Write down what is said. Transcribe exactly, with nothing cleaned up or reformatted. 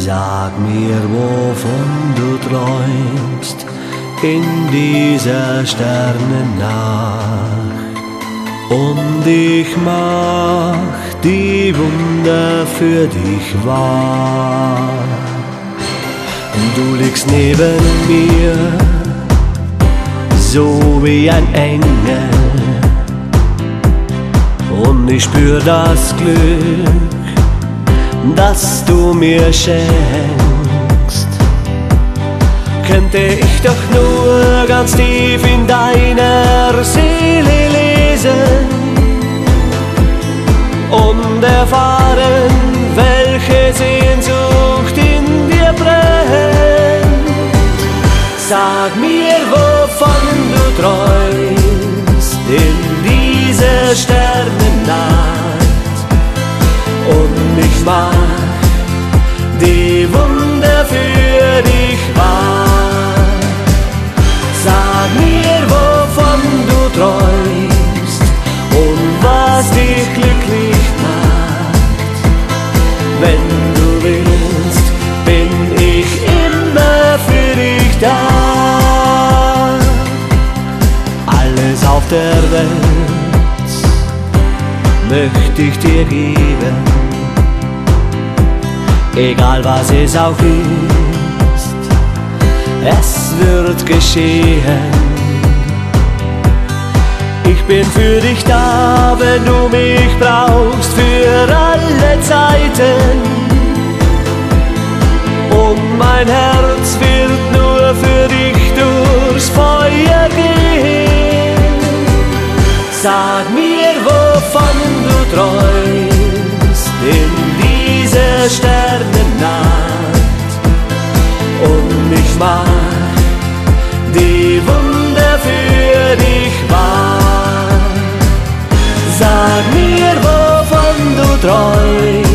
Sag mir, wovon du träumst in dieser Sternennacht, und ich mach die Wunder für dich wahr. Du liegst neben mir, so wie ein Engel, und ich spür das Glück, das du mir schenkst. Könnte ich doch nur ganz tief in deiner Seele lesen und erfahren, welche Sehnsucht in dir brennt. Sag mir, wovon du träumst in dieser Sternennacht, und ich mach die Wunder für dich wahr. Sag mir, wovon du träumst und was dich glücklich macht. Wenn du willst, bin ich immer für dich da. Alles auf der Welt möchte ich dir geben, egal was es auch ist, es wird geschehen. Ich bin für dich da, wenn du mich brauchst, für alle Zeiten, und mein Herz wird nur für dich durchs Feuer gehen. Sag mir, wovon du träumst in dieser Sternennacht, und ich mach die Wunder für dich wahr. Sag mir, wovon du träumst